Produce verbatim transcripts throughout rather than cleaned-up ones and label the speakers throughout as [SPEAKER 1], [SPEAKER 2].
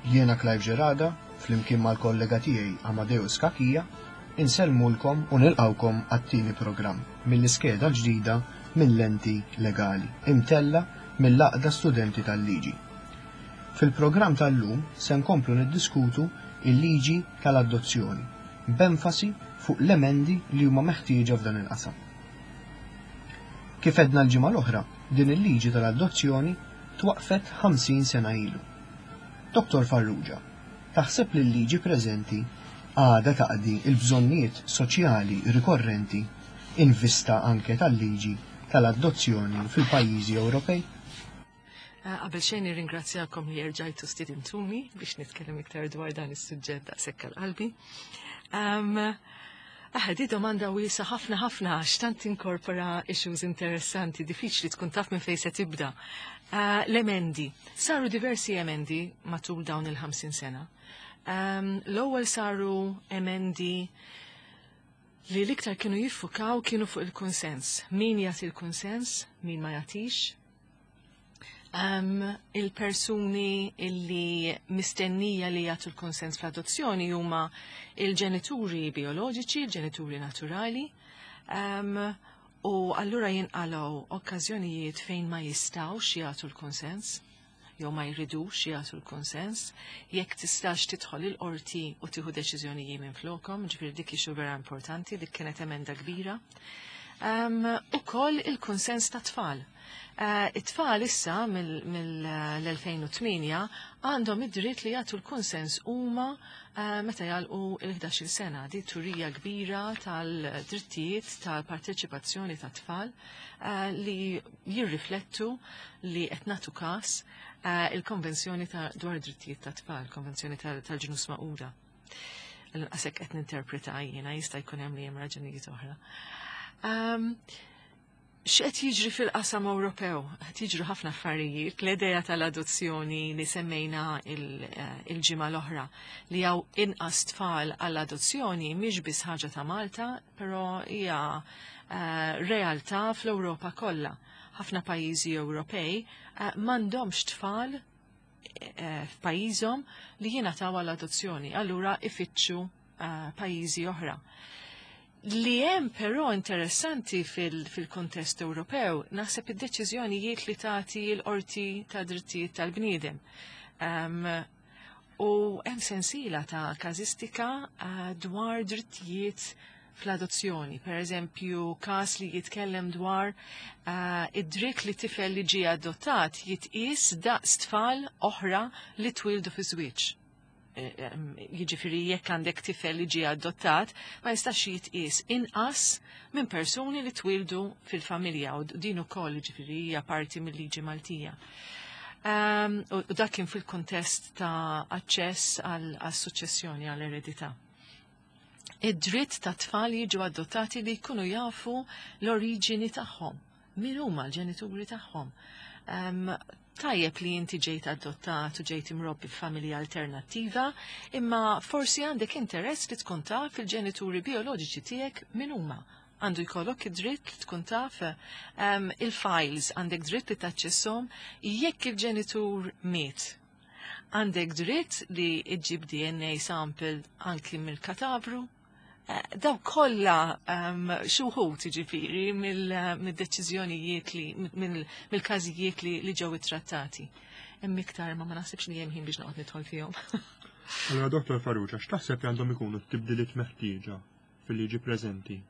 [SPEAKER 1] Jiena Clive Gerada, flimkien mal-kollega tiegħi Amadeus Kakija, insellmulkom u nilqawkom għat-tieni programm mill-iskeda ġdida mill-Lenti Legali, imtella mill-Laqda Studenti tal-Liġi. Fil-programm tal-lum se nkomplu niddiskutu il-liġi tal-adozzjoni, b'enfasi fuq l-emendi li huma meħtieġa f'dan il-qasam. Kif edna l-ġimgħa l-oħra, din il-liġi tal-adozzjoni twaqfet ħamsin sena ilu. Doktor Farrugia, taħseb li l-liġi preżenti għada taqdi il-bżonnijiet soċjali rikorrenti in vista anke tal-liġi tal-adozzjoni fil-pajjiżi Ewropej?
[SPEAKER 2] Qabel xejn nirringrazzjakom li rġajtu stidintuni biex nitkellem iktar dwar dan is-suġġett daqshekk qalbi. Aħ, di domanda wiesa ħafna ħafna għax tant inkorpora issues interessanti, diffiċli tkun taf minn fejn se tibda. L-emendi. Saru diversi emendi matul dawn il-ħamsin sena. L-ewwel saru emendi li l-iktar kienu jiffukaw kienu fuq il-konsens. Min jagħti il-konsens, min ma jagħtix. Um, il-persuni illi mistennija li jagħtu l-konsens fl-adozzjoni huma il-ġenituri bioloġiċi, il-ġenituri naturali, um, u allura jinqalgħu okkażjonijiet fejn ma jistgħux jagħtu l-konsens, jew ma jridux jagħtu l-konsens, jekk tistax tidħol il-qorti u tieħu deċiżjonijiet minn flokhom, ġifieri dik ixu vera importanti, dik kienet emenda kbira. Um, ukoll il-konsens ta' tfal. Uh, it-tfal issa mill-elfejn u tminja għandhom id-dritt li jagħtu l-konsens huma uh, meta jagħlqu il-ħdax-il sena. Di turija kbira tal-drittijiet tal-parteċipazzjoni ta' tfal uh, li jirriflettu li qed nagħtu każ uh, il-konvenzjoni ta' dwar drittijiet ta' tfal, konvenzjoni tal-ġnus Magħquda. Għasek qed ninterpreta jiena jista' jkun hemm li hemm raġunijiet oħra. Um, X'qed jiġri fil-qasam Ewropew? Qed jiġru ħafna affarijiet. L-idea tal-adozzjoni li semmejna il-ġimgħa l-oħra li hawn inqas tfal għall-adozzjoni mhix biss ħaġa ta' Malta, però hija realtà fl-Ewropa kollha. Ħafna pajjiżi Ewropej m'għandhomx tfal f'pajjiżhom li jingħataw għall-adozzjoni, allura ifittxu pajjiżi oħra. Li hemm però interessanti fil-kontest Ewropew, naħseb id-deċiżjonijiet li tagħti l-qorti ta' drittijiet tal-bniedem. U hemm sensiela ta' każistika dwar drittijiet fl-adozzjoni. Per eżempju, każ li jitkellem dwar id-dritt li tifel li ġie adottat jitqies daqs tfal oħra li twildu fi żwieġ. Jiġifieri jekk għandek tifel li ġie adottat, ma jistax jitqies inqas minn persuni li twildu fil-familja u din ukoll jiġifieri hija parti mill-liġi Maltija. Um, u dak kien fil-kontest ta' aċċess għall-suċċessjoni għall-eredità. Id-dritt ta' tfal jiġu adottati li jkunu jafu l-oriġini tagħhom, min huma l-ġenituri tagħhom. Um, Tajjeb li inti ġejt adottat u ġejt imrobbi f'familja alternattiva, imma forsi għandek interess li tkun taf il-ġenituri bioloġiċi tiegħek min huma. Għandu jkollok id-dritt li tkun taf um, il-files, għandek dritt li taċċesshom jekk il-ġenitur miet. Għandek dritt li iġġib D N A sample anki mill-katavru. Daw kollha xi wħud jiġifieri mill-deċiżjonijiet li mill-każijiet li ġew ittrattati. Hemm iktar ma ma naħsibx li hemm ħin biex noqgħod nidħol fihom.
[SPEAKER 3] Allura Doktor Farrugia, x'taħseb li għandhom ikunu t-tibdiliet meħtieġa fil-liġi preżenti?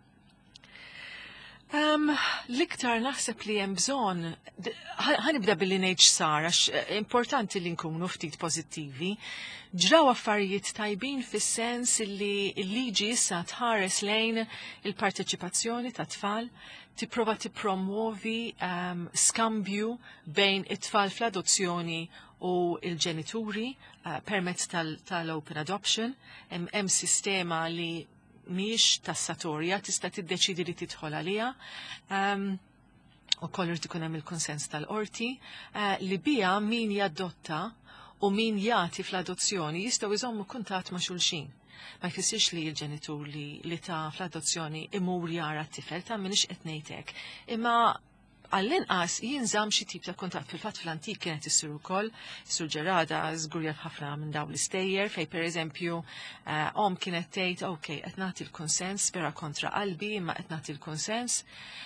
[SPEAKER 2] Um, L-iktar naħseb li hemm bżonn, ħanibda billi ngħid x'sar għax importanti li nkunu ftit pożittivi. Ġraw affarijiet tajbin fis-sens li l-liġi issa tħares lejn il-parteċipazzjoni ta' tfal, tipprova tippromuovi um, skambju bejn it-tfal fl-adozzjoni u l-ġenituri uh, permezz tal-open adoption, hemm sistema li miex tassatorja, tista' tiddeċidi li tidħol għaliha. Um, u kollu ikun hemm il-konsens tal-qorti uh, li biha min jadotta u min jagħti fl-adozzjoni jistgħu jżommu kuntatt ma' xulxin. Ma jfissirx li l-ġenitur li, li ta' fl-adozzjoni imur jara t-tifel ta' minix qed ngħid hekk. Imma għall-inqas jinżamm xi tip ta' kuntatt. Fil-fatt fl-antik kienet issir ukoll, Sur Ġerada żgur jaf ħafna minn dawn l-istejjer fejn pereżempju om kienet tgħid okej qed nagħti l-konsens vera kontra qalbi imma qed nagħti l-konsens.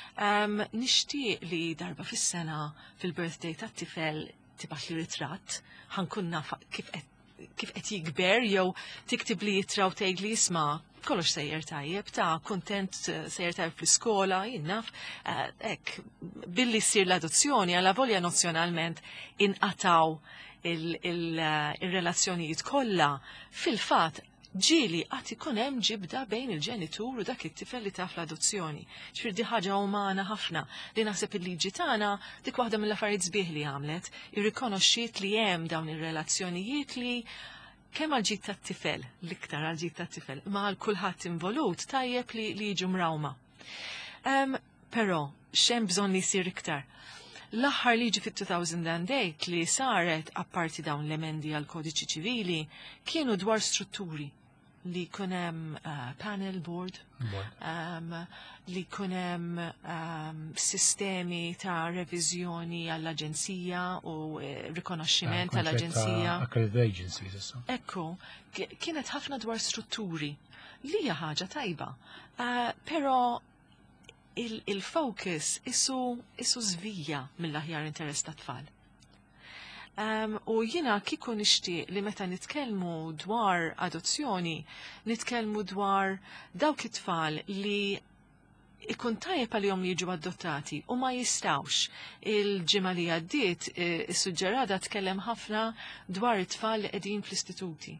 [SPEAKER 2] Nixtieq li darba fis-sena fil-birthday tat-tifel tibgħat li ritratt ħankun naf kif qed kif qed jikber jew tiktib li jitra u tgħid li jisma' kollox sejjer tajjeb, ta' kuntent sejjer tajjeb fl-iskola, jinnaf, hekk billi ssir l-adozzjoni għal volja nozzjonalment inqataw il-relazzjonijiet kollha fil-fatt ġieli qatt ikun hemm ġibda bejn il-ġenitur u dak it-tifel li taf l-adozzjoni. Ġifier di ħaġa umana ħafna li naħseb il-liġi tagħna dik waħda mill-affarijiet sbieħ li għamlet, irrikonoxxiet li hemm dawn ir-relazzjonijiet li kemm għal ġid tat-tifel, l-iktar għal ġid tat-tifel, ma għal kulħadd involut tajjeb li li jiġu mrawma. Però x'hemm bżonn li jsir iktar. L-aħħar liġi fit-two thousand eight li saret apparti dawn l-emendi għal kodiċi ċivili kienu dwar strutturi li kunem uh, panel board, um, li kunem um, sistemi ta' revizjoni għall-aġenzija u uh, rikonoxximent għall-aġenzija.
[SPEAKER 4] Accredited agencies.
[SPEAKER 2] Ekku, kienet ħafna dwar strutturi li hija ħaġa tajba, uh, pero il-focus il issu issu żvija mill-aħjar interess ta' tfal. Um, u jina kiku nixtieq li meta nitkellmu dwar adozzjoni, nitkellmu dwar dawk it-tfal li ikun tajjeb għalihom li jiġu adottati u ma jistawx. Il-ġimgħa li għaddiet is-suġġerada tkellem ħafna dwar it-tfal li qegħdin fl-istituti.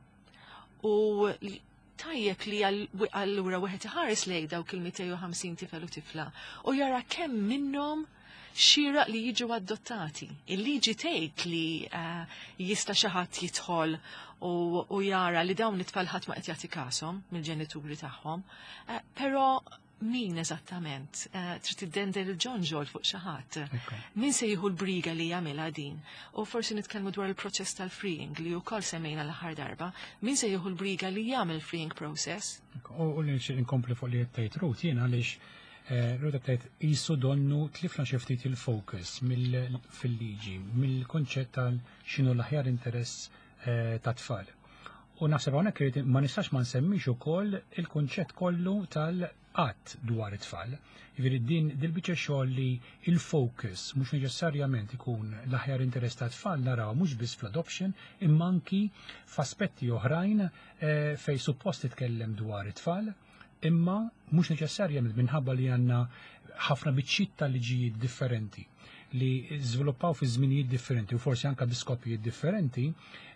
[SPEAKER 2] U tajjeb li allura wieħed iħares lejn dawk il-two fifty tifel u tifla u jara kemm minnhom xira li jiġu adottati. Il-liġi tgħid li uh, jista' xi ħadd jidħol u, u jara li dawn it-tfal ħadd ma qed jagħti kasom mill-ġenituri tagħhom, uh, però min eżattament uh, trid tiddender il-ġonġol fuq xi ħadd. Okay. Min se jieħu l-briga li jagħmilha din? U forsi nitkellmu dwar il-proċess tal-freeing li wkoll semmejna l-aħħar darba. Min se jieħu l-briga li jagħmel freeing process?
[SPEAKER 4] U li nkompli fuq li tgħid Ruth jien għaliex Ruta tgħid qisu donnu tlifna xi ftit il-focus fil-liġi, mill-konċett tal x'inhu l-aħjar interess ta' tfal. U naħseb hawnhekk ma nistax ma nsemmix ukoll il-kunċett kollu tal-qatt dwar it-tfal. Jiġifieri din dil-biċċa xogħol li il-focus mhux neċessarjament ikun l-aħjar interess ta' tfal naraw mhux biss fl-adoption imma anki f'aspetti oħrajn fejn suppost titkellem dwar it-tfal. Imma mhux neċessarjament minħabba li għandna ħafna biċċiet ta' liġijiet differenti li żviluppaw fi żminijiet differenti u forsi anke bi skopijiet differenti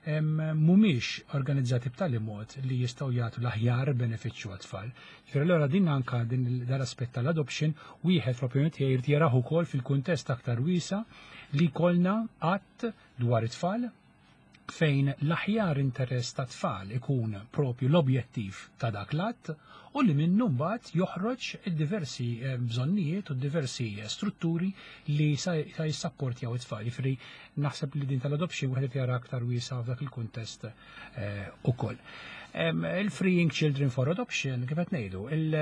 [SPEAKER 4] mhumiex organizzati b'tali mod li jistgħu jagħtu l-aħjar benefiċċju għat-tfal. Ġifieri allura din anke din l-aspett tal-adoption wieħed fl-opinjoni tiegħi jrid jaraħ ukoll fil-kuntest aktar wiesa' li jkollna qatt dwar it-tfal fejn l-aħjar interess ta' tfal ikun propju l-objettiv ta' dak l-att u li minnu mbagħad joħroġ id-diversi bżonnijiet u d-diversi strutturi li sa jissapportjaw it-tfal. Jiġifieri naħseb li din tal-adoption wieħed jara aktar wiesa' f'dak il-kuntest ukoll. Il-Freeing Children for Adoption, kif qed ngħidu,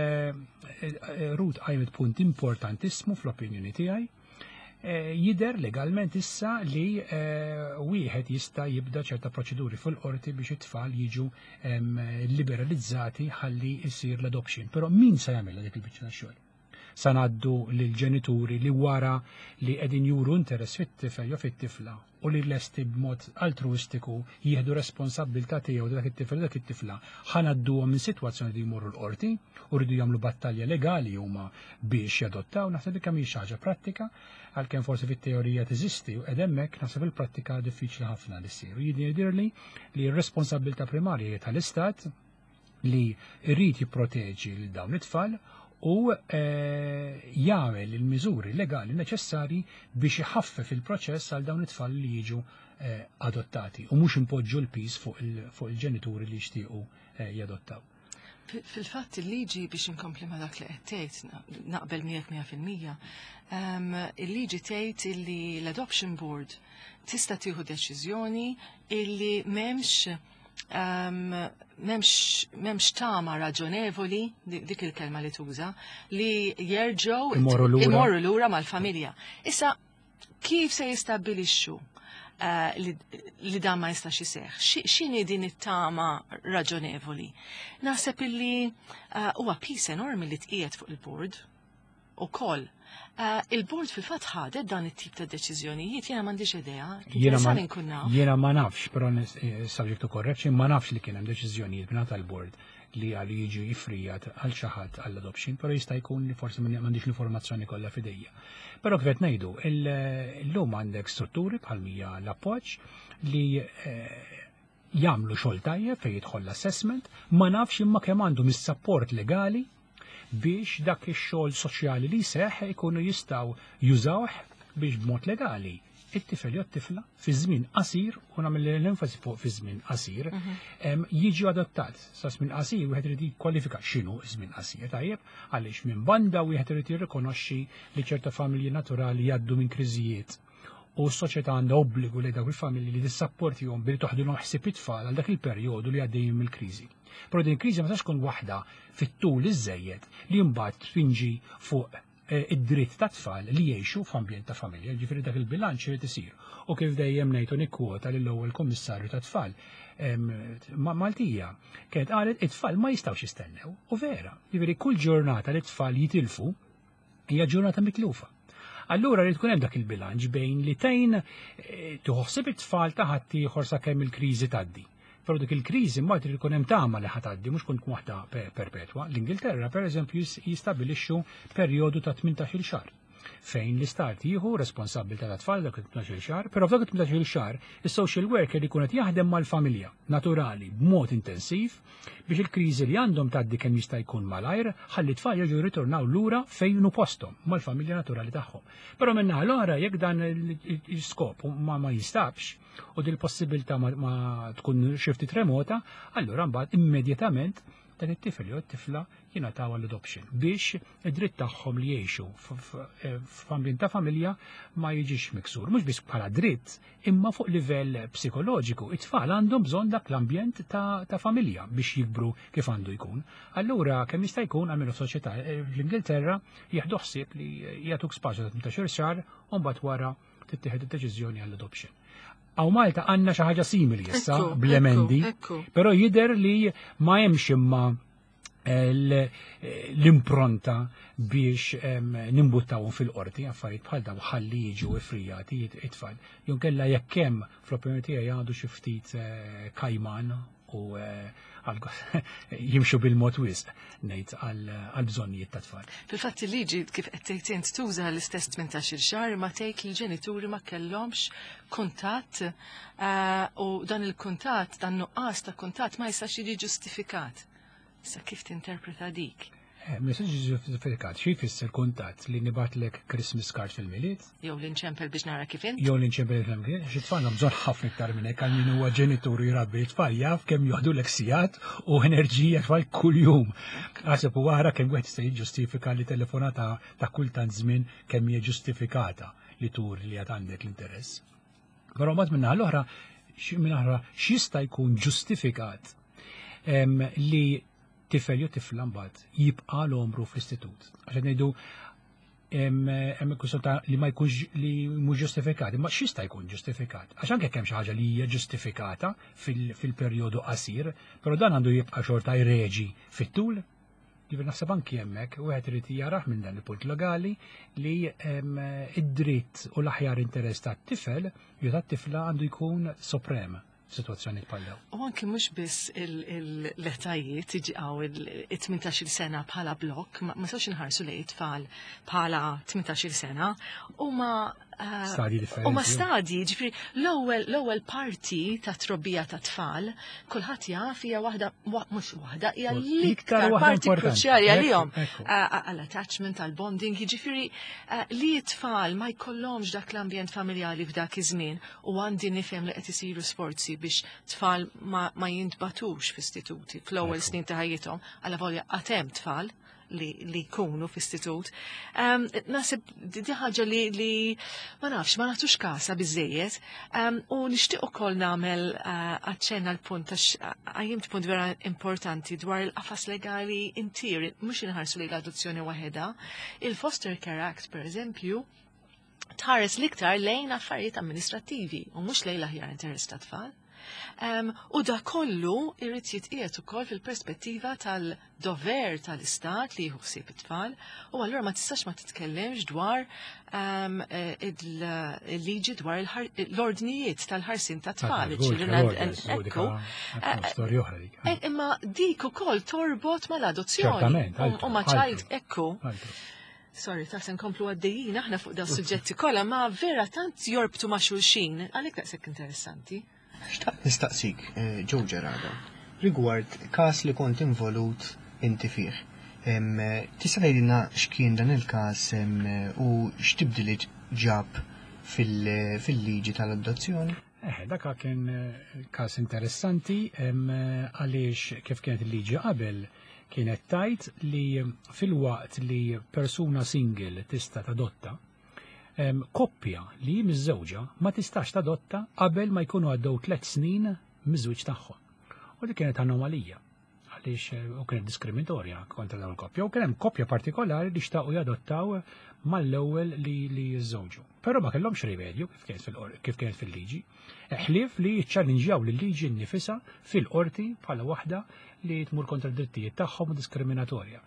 [SPEAKER 4] il-Ruth qajmet punt importantissimu fl-opinjoni tiegħi. Jider legalment issa li wieħed jista' jibda ċerta proċeduri fil-qorti biex it-tfal jiġu liberalizzati ħalli jsir l-adoption. Però min se jagħmilha dik il-biċċa xogħol? Sa ngħaddu lill-ġenituri li wara li qegħdin juru interess fit-tifel jew fit-tifla u li lesti b'mod altruistiku jieħdu responsabbiltà tiegħu dak it-tifel dak it-tifla ħanadduhom minn sitwazzjoni li jmorru l-qorti u rridu jagħmlu battalja legali huma biex jadottaw. Naħseb li kemm hija xi ħaġa prattika għalkemm forsi fit-teorija teżisti u qed hemmhekk naħseb il-prattika diffiċli ħafna li ssir. Jidhirli li r-responsabbiltà primarja hija tal-Istat li rrid jipproteġi lil dawn it-tfal u jagħmel il-miżuri legali neċessarji biex iħaffef il-proċess għal dawn it-tfal li jiġu adottati u mhux impoġġu l-piż fuq il-ġenituri li jixtiequ jadottaw.
[SPEAKER 2] Fil-fatt il-liġi biex inkompli ma dak li qed tgħid naqbel miegħek mija fil-mija, il-liġi tgħid illi l-Adoption Board tista' tieħu deċiżjoni illi m'hemmx memx memx tama raġonevoli di- dik il-kelma li tuża li jerġgħu
[SPEAKER 4] Imorru lura.
[SPEAKER 2] imorru lura mal-familja. Issa kif se jistabbilixxu eh, li, li dan ma jistax iseħħ? Xi- X'inhi din it-tama raġonevoli? Naħseb illi eh, huwa pis enormi li tqiegħed fuq il-bord ukoll. Uh, il-bord fil-fatt ħadet dan it-tip ta' deċiżjonijiet, jiena m'għandix idea.
[SPEAKER 4] Jiena ma,
[SPEAKER 2] Interessanti nkun naf.
[SPEAKER 4] jiena ma nafx, però nis- eh, subject to correction, ma nafx li kien hemm deċiżjonijiet minn tal-bord li għallu jiġu jifrijat għal xi ħadd għall-adoption, però jista' jkun li forsi ma m'għandix l-informazzjoni kollha f'idejja. Però kif qed ngħidu, il- illum għandek strutturi bħal mija l-appoġġ li eh, jagħmlu xogħol tajjeb fejn jidħol l-assessment, ma nafx imma kemm għandhom is-support legali biex dak ix-xogħol soċjali li jseħħ ikunu jistgħu jużawh biex b'mod legali it-tifel jew t-tifla fi żmien qasir, u nagħmel l-enfasi fuq fi żmien qasir, em, jiġi adottat. Sa żmien qasir wieħed irid jikkwalifika x'inhu żmien qasir tajjeb għaliex minn banda wieħed irid jirrikonoxxi li ċerta familji naturali jgħaddu minn kriżijiet u s-soċjetà għandha obbligu lejn dawk il-familji li tissapportihom billi toħdulhom ħsieb it-tfal għal dak il-perjodu li għaddejjin mill-kriżi. Però din il-kriżi ma tistax tkun waħda fit-tul iż-żejjed li mbagħad twinġi fuq eh, id-dritt ta' tfal li jgħixu f'ambjent ta' familja, ġifieri dak il-bilanċ irid isir. U kif dejjem ngħidu nikkwota lill-ewwel kummissarju ta' tfal em, Ma- Maltija kienet qalet it-tfal ma jistgħux jistennew. U vera, ġifieri kull ġurnata li t-tfal jitilfu hija ġurnata mitlufa. Allura li tkun hemm dak il-bilanċ bejn li tgħin eh, tuħossib it-tfal ta' ħadd ieħor sakemm il-kriżi tgħaddi. Però dik il-kriżi mbagħad irid ikun hemm tama li ħatgħaddi mhux tkun waħda pe- perpetwa. L-Ingilterra pereżempju jis- jistabbilixxu perjodu ta' tmintax-il xahar fejn l-istat jieħu responsabilità ta' tfal dak il-tmintax-il xahar, però f'dak il-tmintax-il xahar is-social worker li jkun qed jaħdem mal-familja naturali b'mod intensiv biex il-kriżi li għandhom tgħaddi kemm jista' jkun malajr ħalli tfal jerġgħu jirritornaw lura fejn hu posthom mal-familja naturali tagħhom. Però minnaħa l-oħra jekk dan il-skop ma ma jistabx u din il-possibilità ma, ma tkun xi ftit remota, allura mbagħad immedjatament dan it-tifel jew it-tifla jingħataw għall-adoption biex id-dritt tagħhom li jgħixu f'ambjent ta' familja ma jiġix miksur. Mhux biss bħala dritt, imma fuq livell psikoloġiku. It-tfal għandhom bżonn dak l-ambjent ta', ta familja biex jikbru kif għandu jkun. Allura kemm jista' jkun għamilu soċjetà l-Ingilterra jieħdu ħsieb li jagħtuk spazju ta' tmintax-il xahar u mbagħad wara tittieħed id-deċiżjoni għall-adoption. Għaw Malta għandna xi ħaġa simili issa
[SPEAKER 2] Ekku,
[SPEAKER 4] bl-emendi,
[SPEAKER 2] ekku, ekku.
[SPEAKER 4] però jidher li ma hemmx imma eh, l- eh, l-impronta biex em, nimbuttawhom fil-qorti affarijiet bħal dawn ħalli jiġu ifrijati it- it-tfal. Jew kellha jekk hemm fl-opinjoni tiegħi għandu xi ftit eh, kajman u eh, għal- jimxu bil-mod wisq ngħid għal bżonnijiet ta' tfal.
[SPEAKER 2] Fil-fatt il-liġi kif qed tgħid int tuża l-istess tmintax-il xahar ma tgħid li l-ġenituri ma kellhomx kuntatt eh, u dan il-kuntatt dan nuqqas ta' kuntatt ma jistax jiġi ġustifikat. Issa kif tinterpreta dik?
[SPEAKER 4] Messaġ ġustifikat, xi jfisser kuntatt li nibatlek Christmas card fil-miliet?
[SPEAKER 2] Jew l-inċempel biex nara kif int?
[SPEAKER 4] Jew l-inċempel fil-miliet, xi tfal għandhom bżonn ħafna iktar minn hekk għal min huwa ġenitur jirabbi t-tfal jaf kemm joħdu l sigħat u enerġija tfal kuljum. Għaseb u għara kemm wieħed jista' jiġġustifika li telefonata ta' kultant żmien kemm hija ġustifikata li tur li għad għandek l-interess. Però mbagħad minn l-oħra minn oħra x'jista' jkun ġustifikat em, li tifel jew tifla mbagħad jibqa' l-omru fl-istitut. Għax qed ngħidu hemm hemm kwistjoni li ma jkunx li mhux ġustifikat, imma x'jista' jkun ġustifikat? Għax anke kemm xi ħaġa li hija ġustifikata fil-perjodu qasir, però dan għandu jibqa' xorta jreġi fit-tul. Jiver naħseb anki hemmhekk wieħed irid jaraħ minn dan il-punt legali li hemm id-dritt u l-aħjar interess tat-tifel jew tat-tifla għandu jkun soprem f'sitwazzjoni bħal dawn.
[SPEAKER 2] U anke mhux biss l-etajiet iġiqgħu il-tmintax-il sena bħala blokk, ma ma sawx inħarsu lejn it-tfal bħala tmintax-il sena, huma eh,
[SPEAKER 4] Stadji differenti.
[SPEAKER 2] huma stadji, ġifri l-ewwel l-ewwel parti ta' trobbija ta' tfal, kulħadd jaf hija waħda wa- mhux waħda, hija
[SPEAKER 4] L-iktar
[SPEAKER 2] l-iktar
[SPEAKER 4] waħda
[SPEAKER 2] parti
[SPEAKER 4] importanti.
[SPEAKER 2] kruċjali għalihom
[SPEAKER 4] Ekku, ekku.
[SPEAKER 2] eh, għall-attachment, għall-bonding, jiġifieri eh, li t-tfal ma jkollhomx dak l-ambjent familjali f'dak iż-żmien u għandi nifhem li qed isiru sforzi biex tfal ma, ma jintbatux f'istituti fl-ewwel
[SPEAKER 4] Ekku.
[SPEAKER 2] snin ta' ħajjithom għal volja qatt hemm tfal li li jkunu f'istitut. Um, Nasib di ħaġa li li ma nafx ma nagħtux kasa biżejjed um, u nixtieq ukoll nagħmel uh, aċċenna l-punt għax għajjimt punt vera importanti dwar il-qafas legali intir, mhux inħarsu li l-adozzjoni waħedha. Il-Foster Care Act, per eżempju, tħares liktar lejn affarijiet amministrativi u mhux lejn l-aħjar interess ta' tfal. Um, u da kollu irrid jitqiegħed ukoll fil-perspettiva tal-dover tal-istat li jieħu ħsieb it-tfal, u allura ma tistax ma titkellemx dwar um, il-liġi dwar l-ordnijiet tal-ħarsin tat-tfal. Imma dik ukoll torbot mal-adozzjoni u ma ċajt ekku. Sorry, ta' sen komplu għaddejjin aħna fuq da' suġġetti kollha, ma vera tant jorbtu ma' xulxin, għalhekk daqshekk interessanti.
[SPEAKER 1] Xtaqt nistaqsik, Joe Gerardo, rigward kas li kont involut inti fih. Tista' tgħidilna x'kien dan il-każ u x'tibdiliet ġab fil-liġi tal-adozzjoni?
[SPEAKER 4] Eh, dak kien każ interessanti għaliex kif kienet il-liġi qabel kienet tajt li fil-waqt li persuna single tista' tadotta, koppja li miż-żewġa ma tistax tadotta qabel ma jkunu għaddew tliet snin miż-żwieġ tagħhom. U dik kienet anomalija għaliex u kienet diskriminatorja kontra dawn il-koppja. U kien hemm koppja partikolari li xtaqu jadottaw mal-ewwel li li jiżżewġu. Però ma kellhomx rimedju kif kienet fil-liġi. Ħlief li jiċċallinġjaw lill-liġi nnifisha fil-qorti bħala waħda li tmur kontra d-drittijiet tagħhom diskriminatorja.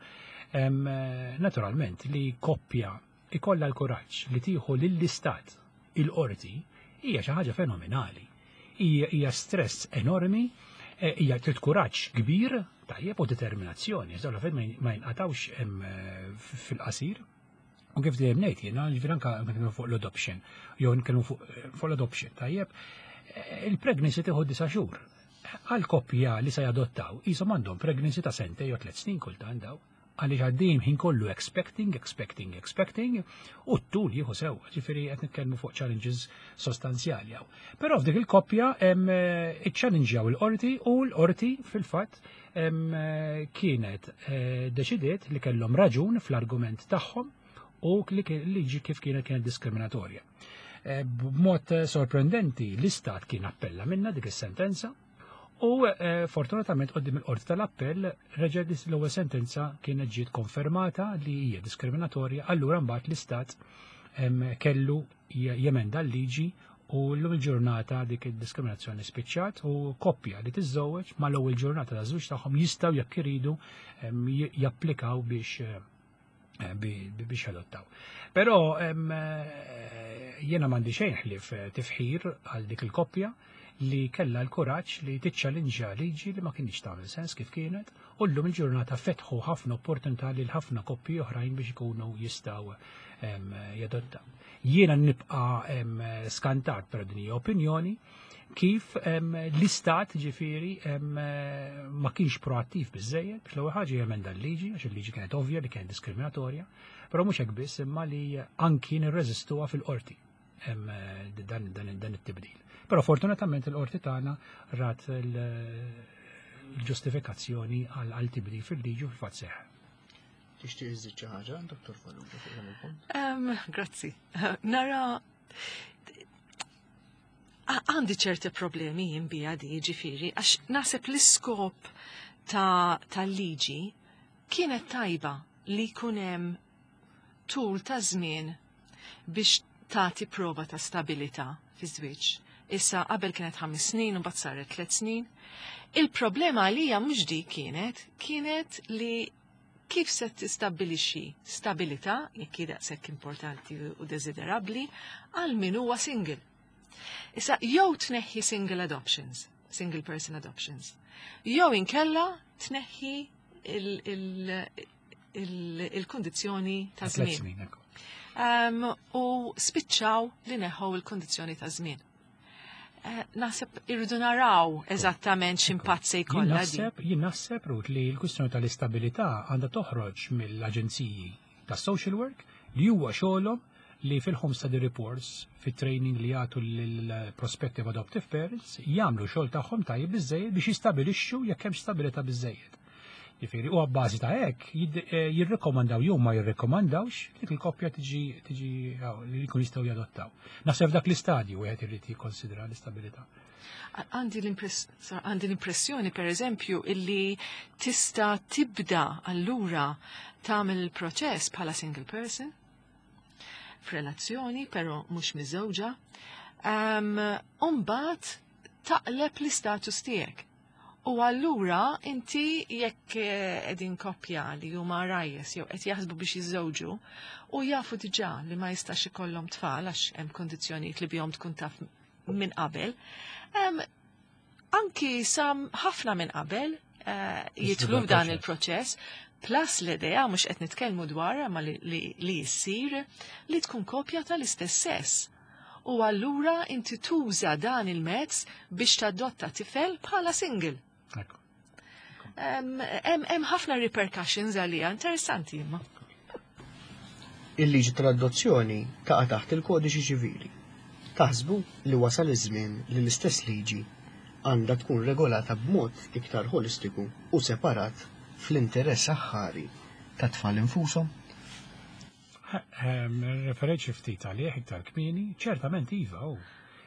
[SPEAKER 4] Naturalment li koppja ikolla l-kuraġġ li tieħu lill-istat il-qorti hija xi ħaġa fenomenali. Hija stress enormi, hija trid kuraġġ kbir, tajjeb u determinazzjoni. Żewla fejn ma jinqatawx fil-qasir. U kif dejjem ngħid jiena ġifier anke fuq l-adoption, jew nkellmu fuq l-adoption, tajjeb, il-pregnancy tieħu disa' xhur. Għal koppja li se jadottaw qishom għandhom pregnancy ta' sentej jew tliet snin kultant daw. Għaliex għaddejjem ħin kollu expecting, expecting, expecting, u t-tul jieħu sew, ġifieri qed nitkellmu fuq challenges sostanzjali hawn. Però f'dik il-koppja iċċallenġjaw il-qorti u l-qorti fil-fatt kienet deċidiet li kellhom raġun fl-argument tagħhom u li liġi kif kienet kienet diskriminatorja. B'mod sorprendenti l-istat kien appella minna dik is-sentenza. U fortunatament qoddim il-qorti tal-appell reġgħet l-ewwel sentenza kienet ġiet konfermata li hija diskriminatorja, allura mbagħad l-istat kellu jemenda l-liġi u llum il-ġurnata dik id-diskriminazzjoni spiċċat u koppja li tiżżewweġ mal-ewwel ġurnata taż-żwieġ tagħhom jistgħu jekk iridu japplikaw biex biex adottaw. Però jiena m'għandi xejn ħlief tifħir għal dik il-koppja li kellha l-kuraġġ li tiċċallinġja liġi li ma kienx tagħmel sens kif kienet, u llum il-ġurnata fetħu ħafna opportunità lil ħafna koppji oħrajn biex ikunu jistgħu jadottaw. Jiena nibqa' skantat per din hija opinjoni kif l-istat ġifieri ma kienx proattiv biżżejjed biex l-ewwel ħaġa jemenda l-liġi għax il-liġi kienet ovvja li kienet diskriminatorja, però mhux hekk biss imma li anki nirreżistuha fil-qorti dan it-tibdil. Però fortunatament il-qorti tagħna rat l-ġustifikazzjoni għal tibdil fil-liġi u fil-fatt seħħ.
[SPEAKER 1] Tixtieq iżid xi ħaġa, Dottor Falluga, fuq dan il-punt?
[SPEAKER 2] Grazzi. Nara għandi ċerti problemi jien biha di ġifieri għax naħseb l-iskop tal-liġi kienet tajba li jkun hemm tul ta' żmien biex tagħti prova ta' stabilità fi żwieġ. Issa qabel kienet ħames snin u mbagħad saret tliet snin. Il-problema għalija mhux dik kienet, kienet li kif se tistabbilixxi stabilità jekk hi daqshekk importanti u desiderabbli għal min huwa single. Issa jew tneħħi single adoptions, single person adoptions, jew inkella tneħħi il-kundizzjoni ta' żmien. U spiċċaw li neħħu il-kundizzjoni ta' żmien. Naħseb irridu naraw eżattament x'impatt se jkollha di.
[SPEAKER 4] Jien naħseb Ruth li l-kwistjoni tal-istabilità għandha toħroġ mill-aġenziji tas-social work li huwa xogħolhom li fil-home study reports, fit-training li jagħtu lill-prospective adoptive parents, jagħmlu xogħol tagħhom tajjeb biżżejjed biex jistabilixxu jekk hemm stabilità biżżejjed. Jifieri u għabbażi ta' hekk jirrekomandaw jew ma jirrekomandawx li l-koppja tiġi tiġi li jkun jistgħu jadottaw. Naħseb dak l-istadju wieħed irid jikkonsidra l-istabilità.
[SPEAKER 2] Għandi l-impressjoni, per eżempju, illi tista tibda allura tagħmel il-proċess bħala single person, f'relazzjoni, però mhux miżewġa, umbagħad taqleb l-istatus tiegħek. U allura inti jekk qegħdin koppja li huma rajjes jew qed jaħsbu biex jiżżewġu u jafu diġà li ma jistax ikollhom tfal għax hemm kondizzjonijiet li bihom tkun taf minn qabel. Um, anki sam ħafna minn qabel uh, jitlu f'dan il-proċess, plus l-idea mhux qed nitkellmu dwar ma li, li, li jissir li tkun kopja tal-istess sess. U allura inti tuża dan il-mezz biex tadotta tifel bħala single. Hemm ħafna repercussions għalija, interessanti imma.
[SPEAKER 1] Il-liġi tal-adozzjoni taqa' taħt il-kodiċi ċivili. Taħsbu li wasal iż-żmien li l-istess liġi għandha tkun regolata b'mod iktar holistiku u separat fl-interess aħħari ta' tfal infushom?
[SPEAKER 4] Referenċi ftit għalih iktar kmieni, ċertament iva hu.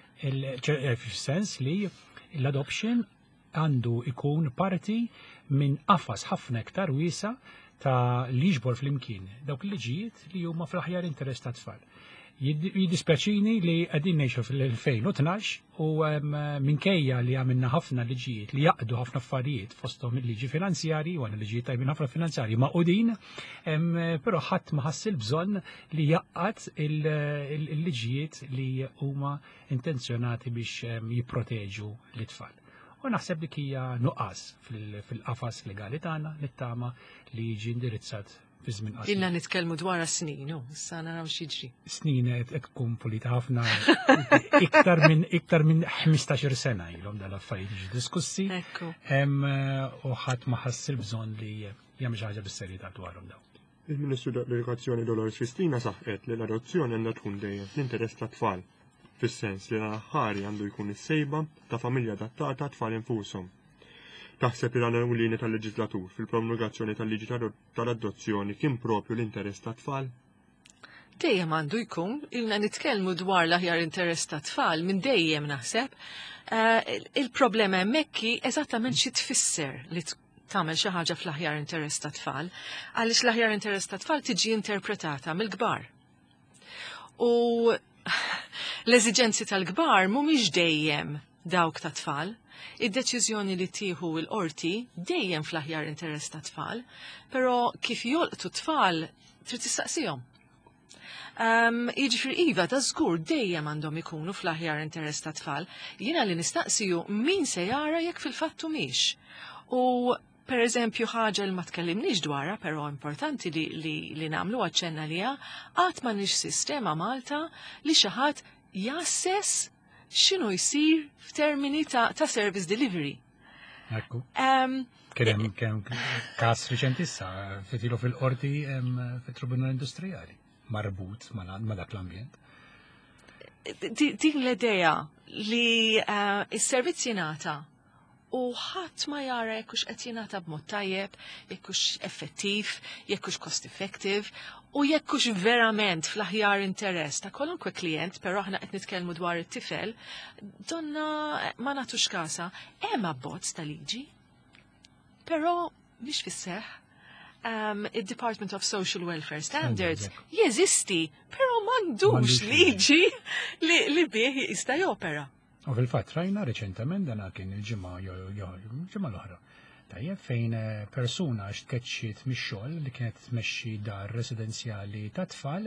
[SPEAKER 4] Fis-sens li l-adoption għandu ikun parti minn qafas ħafna iktar wiesa ta' li jiġbor fl-imkien dawk il-liġijiet li huma fl-aħjar interess ta' tfal. Jiddispjaċini li qegħdin ngħixu fil-elfejn u tnax u minkejja li għamilna ħafna liġijiet li jaqdu ħafna affarijiet fosthom il-liġi finanzjarji u għandna liġijiet tajbin ħafna finanzjarji ma' qudin, però ħadd ma ħassil bżonn li jaqqad il-liġijiet li huma intenzjonati biex jipproteġu l-itfal. U naħseb dik hija nuqqas fil-qafas legali tagħna nittama li jiġi indirizzat fi żmien qasir.
[SPEAKER 2] Ilna nitkellmu dwar snin, u issa naraw x'jiġri.
[SPEAKER 4] Snin qed tkun pulita ħafna iktar minn iktar minn ħmistax-il sena ilhom dal-affarijiet jiġu diskussi. Hemm u ħadd ma ħassil bżonn li jagħmel xi ħaġa bis-serjetà dwarhom dawn.
[SPEAKER 3] Il-Ministru tal-Edukazzjoni Dolores Cristina saħqet li l-adozzjoni għandha tkun dejjem fl-interess tat-tfal, fis-sens li l-aħħari għandu jkun is-sejba ta' familja adattata tfal infushom. Taħseb li l-għanewlieni tal-leġislatur fil-promulgazzjoni tal-liġi tal-adozzjoni kien propju l-interess ta' tfal?
[SPEAKER 2] Dejjem għandu jkun, ilna nitkellmu dwar l-aħjar interess ta' tfal minn dejjem naħseb. Il-problema hemmhekk eżattament xi tfisser li tagħmel xi ħaġa fl-aħjar interess ta' tfal, għaliex l-aħjar interess ta' tfal tiġi interpretata mill-kbar. U l-eżiġenzi tal-kbar mhumiex dejjem dawk ta' tfal. Id-deċiżjoni li tieħu l-qorti dejjem fl-aħjar interess ta' tfal, però kif jolqtu tfal trid tistaqsihom. Jiġifieri iva ta' żgur dejjem għandhom ikunu fl-aħjar interess ta' tfal, jiena li nistaqsiju min se jara jekk fil-fatt mhix. U per eżempju ħaġa li ma tkellimniex dwarha, però importanti li, li, li nagħmlu aċċenna liha, qatt m'għandniex sistema Malta li xi ħadd jassess x'inhu jsir f'termini ta', ta service delivery.
[SPEAKER 4] Ekku. Kien hemm każ riċenti issa fitilu fil-qorti fit-Tribunal Industrijali marbut ma' dak l-ambjent.
[SPEAKER 2] Din l-idea li s-servizz jingħata u ħadd ma jara jekk hux qed jingħata b'mod tajjeb, jekk hux effettiv, jekk hux cost effective, u jekk hux verament fl-aħjar interess ta' kwalunkwe klient, però aħna qed nitkellmu dwar it-tifel, donna ma nagħtux kasa, hemm abbozz ta' liġi. Però mhix fis-seħħ. Um, il-Department of Social Welfare Standards jeżisti, però m'għandux liġi li, li bih jista' jopera.
[SPEAKER 4] U fil-fatt rajna reċentament dana kien il-ġimgħa ġimgħa l-oħra. Tajjeb fejn persuna xtkeċċiet mix-xogħol li kienet tmexxi dar residenzjali ta' tfal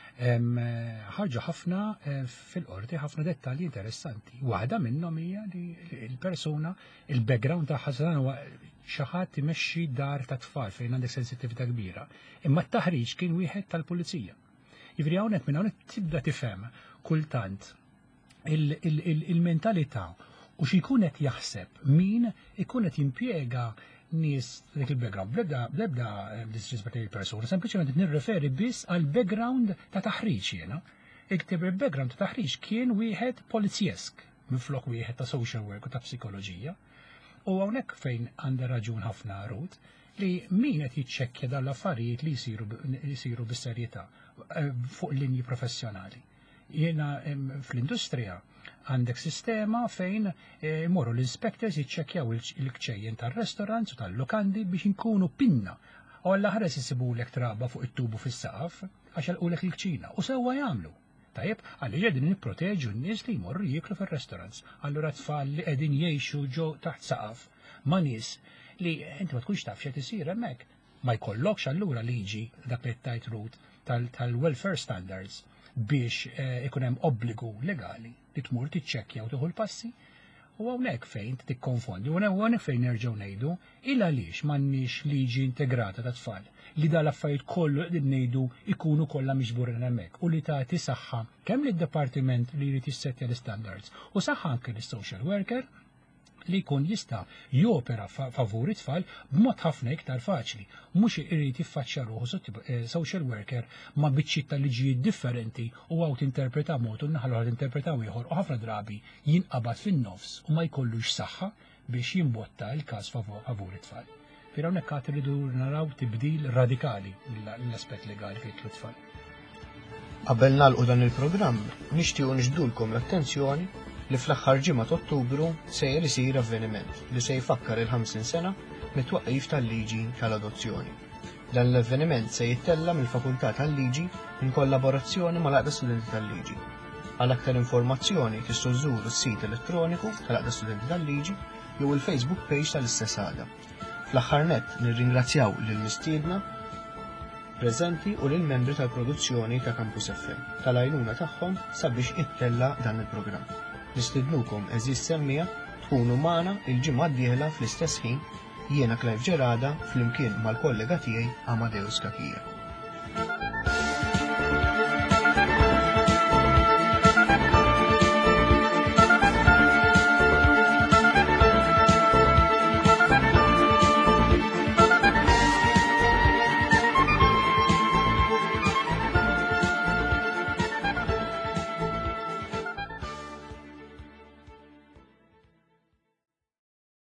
[SPEAKER 4] ħarġu ħafna fil-qorti ħafna dettalji interessanti. Waħda minnhom hija li l-persuna il-background tagħha dan huwa xi ħadd imexxi dar ta' tfal fejn għandek sensittività kbira. Imma t-taħriġ kien wieħed tal-pulizija. Jiġri hawnhekk minn hawnhekk tibda tifhem kultant il-mentalità u x'ikun qed jaħseb min ikun qed jimpjega nies dik il-background. B'ebda disrispett il-persuna, sempliċement nirreferi biss għal background ta' taħriġ jiena. Iktib il-background ta' taħriġ kien wieħed polizjesk minflok wieħed ta' social work u ta' psikoloġija. U hawnhekk fejn għandha raġun ħafna Ruth, li min qed jiċċekkja dan l-affarijiet li jsiru jsiru bis-serjetà fuq linji professjonali. Jiena fl-industrija għandek sistema fejn imorru l-inspectors jiċċekkjaw il-kċejjen tar-restaurants u tal-lokandi biex inkunu pinna. U għall-ħares jisibulek traba fuq it-tubu fis-saqaf għax għalqulek il-kċina u sewwa jagħmlu. Tajjeb, għalli ġedin nipproteġu n-nies li jmorru jiklu fil-restaurants. Allura tfal li qegħdin jgħixu ġo taħt saqaf ma' nies li inti ma tkunx taf x'qed isir hemmhekk. Ma jkollokx allura liġi dak li tajt rut tal-welfare standards biex ikun hemm obbligu legali li tmur tiċċekkja u tieħu l-passi. U hawnhekk fejn tikkonfondi, u hawnhekk fejn nerġgħu ngħidu il għaliex m'għandniex liġi integrata ta' tfal li dal affarijiet kollu qegħdin ngħidu ikunu kollha miġburin hemmhekk u li tagħti saħħa kemm lid-dipartiment li jrid jissettja l-standards u saħħa anke lis-social worker li jkun jista' jopera favuri tfal b'mod ħafna iktar faċli. Mhux irid jiffaċċja ruħu social worker ma' biċċiet ta' liġijiet differenti u għaw tinterpreta mod u naħlu għal interpretaw ieħor u ħafna drabi jinqabad fin-nofs u ma jkollux saħħa biex jimbotta l-każ favuri tfal. Però hawnhekk għad iridu naraw tibdil radikali l-aspett legali fejn jitlu tfal.
[SPEAKER 1] Qabel nagħlqu dan il-programm, nixtiequ nixbdulkom l-attenzjoni li fl-aħħar ġimgħa ta' Ottubru sejjer isir avveniment li se jfakkar il-ħamsin sena mit-twaqqif tal-liġi tal-adozzjoni. Dan l-avveniment se jittella mill-Fakultà tal-Liġi in kollaborazzjoni mal-Aqda Studenti tal-Liġi. Għal aktar informazzjoni tistgħu żżuru s-sit elettroniku tal-Aqda Studenti tal-Liġi jew il-Facebook page tal-istess għada. Fl-aħħar nett nirringrazzjaw lill-mistiedna preżenti u lill membri tal-produzzjoni ta' Campus F M tal-għajnuna tagħhom sabiex ittella dan il-programm. Nistidnukom eżis semmija tkunu magħna il-ġimgħa d-dieħla fl-istess ħin jiena Clive Ġerada flimkien mal-kollega tiegħi Amadeus Kakija.